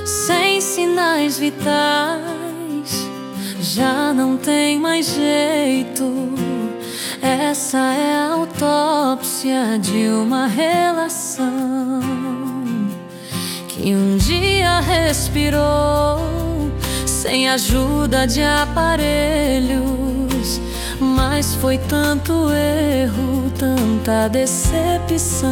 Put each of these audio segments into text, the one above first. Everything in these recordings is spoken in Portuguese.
sem sinais vitais, já não tem mais jeito. Essa é a autópsia de uma relação que um dia respirou sem ajuda de aparelhos, mas foi tanto erro, tanta decepção,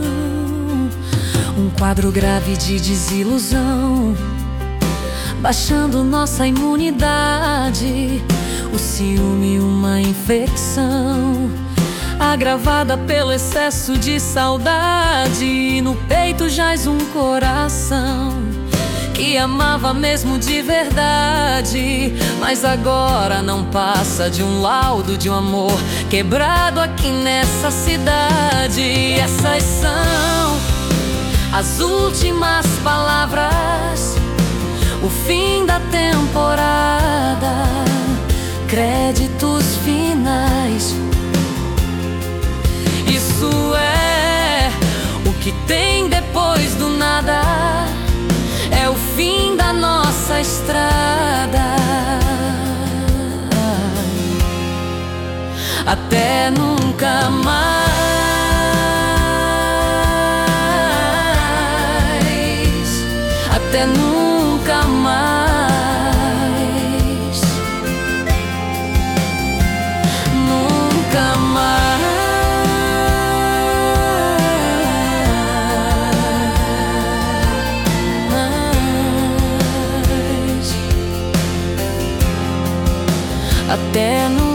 um quadro grave de desilusão, baixando nossa imunidade, o ciúme uma infecção, agravada pelo excesso de saudade. No peito jaz um coração que amava mesmo de verdade, mas agora não passa de um laudo de um amor quebrado aqui nessa cidade. Essas são as últimas palavras, o fim da temporada, créditos finais. Isso é o que tem depois do nada, é o fim da nossa estrada. Até nunca mais, até nunca mais, nunca mais. Até nunca